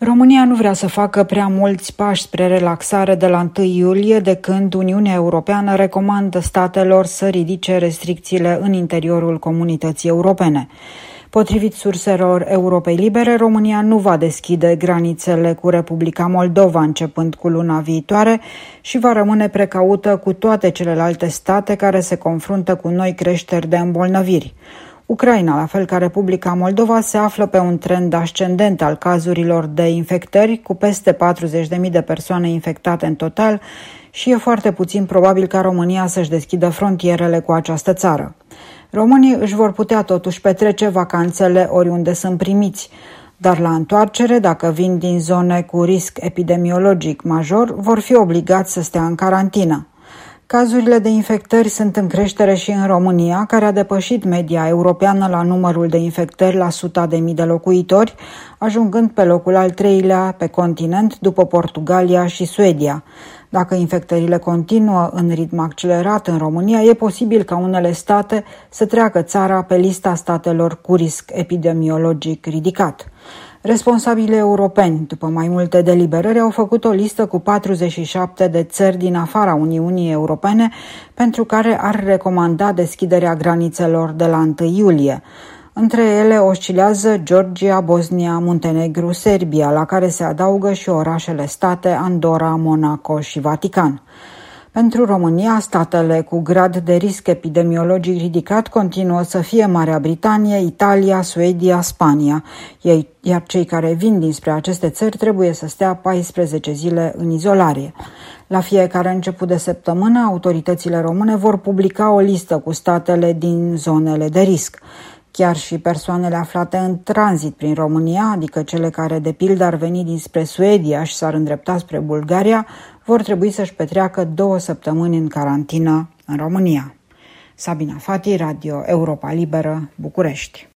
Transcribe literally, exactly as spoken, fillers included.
România nu vrea să facă prea mulți pași spre relaxare de la întâi iulie, de când Uniunea Europeană recomandă statelor să ridice restricțiile în interiorul comunității europene. Potrivit surselor Europei Libere, România nu va deschide granițele cu Republica Moldova începând cu luna viitoare și va rămâne precaută cu toate celelalte state care se confruntă cu noi creșteri de îmbolnăviri. Ucraina, la fel ca Republica Moldova, se află pe un trend ascendent al cazurilor de infectări, cu peste patruzeci de mii de persoane infectate în total, și e foarte puțin probabil ca România să-și deschidă frontierele cu această țară. Românii își vor putea totuși petrece vacanțele oriunde sunt primiți, dar la întoarcere, dacă vin din zone cu risc epidemiologic major, vor fi obligați să stea în carantină. Cazurile de infectări sunt în creștere și în România, care a depășit media europeană la numărul de infectări la suta de mii de locuitori, ajungând pe locul al treilea pe continent după Portugalia și Suedia. Dacă infectările continuă în ritm accelerat în România, e posibil ca unele state să treacă țara pe lista statelor cu risc epidemiologic ridicat. Responsabilii europeni, după mai multe deliberări, au făcut o listă cu patruzeci și șapte de țări din afara Uniunii Europene pentru care ar recomanda deschiderea granițelor de la întâi iulie. Între ele oscilează Georgia, Bosnia, Muntenegru, Serbia, la care se adaugă și orașele state Andorra, Monaco și Vatican. Pentru România, statele cu grad de risc epidemiologic ridicat continuă să fie Marea Britanie, Italia, Suedia, Spania, iar cei care vin dinspre aceste țări trebuie să stea paisprezece zile în izolare. La fiecare început de săptămână, autoritățile române vor publica o listă cu statele din zonele de risc. Chiar și persoanele aflate în tranzit prin România, adică cele care de pildă ar veni dinspre Suedia și s-ar îndrepta spre Bulgaria, vor trebui să-și petreacă două săptămâni în carantină în România. Sabina Fati, Radio Europa Liberă, București.